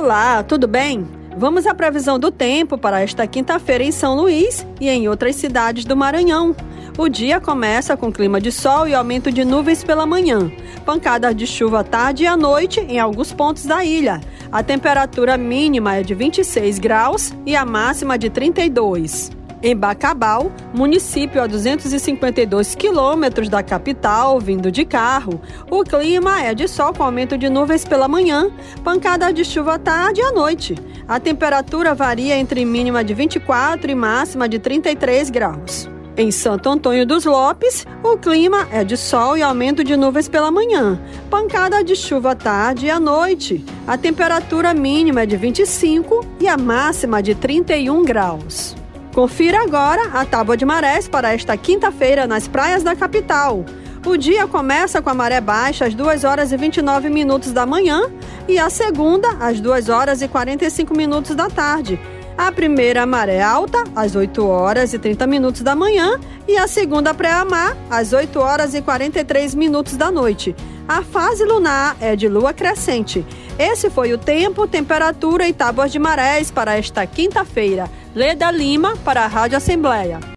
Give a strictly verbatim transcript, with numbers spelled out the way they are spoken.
Olá, tudo bem? Vamos à previsão do tempo para esta quinta-feira em São Luís e em outras cidades do Maranhão. O dia começa com clima de sol e aumento de nuvens pela manhã. Pancadas de chuva à tarde e à noite em alguns pontos da ilha. A temperatura mínima é de vinte e seis graus e a máxima de trinta e dois. Em Bacabal, município a duzentos e cinquenta e dois quilômetros da capital, vindo de carro, o clima é de sol com aumento de nuvens pela manhã, pancada de chuva à tarde e à noite. A temperatura varia entre mínima de vinte e quatro e máxima de trinta e três graus. Em Santo Antônio dos Lopes, o clima é de sol e aumento de nuvens pela manhã, pancada de chuva à tarde e à noite. A temperatura mínima é de vinte e cinco e a máxima de trinta e um graus. Confira agora a tábua de marés para esta quinta-feira nas praias da capital. O dia começa com a maré baixa às duas horas e vinte e nove minutos da manhã e a segunda às duas horas e quarenta e cinco minutos da tarde. A primeira maré alta às oito horas e trinta minutos da manhã e a segunda pré-mar às oito horas e quarenta e três minutos da noite. A fase lunar é de lua crescente. Esse foi o tempo, temperatura e tábuas de marés para esta quinta-feira. Leda Lima para a Rádio Assembleia.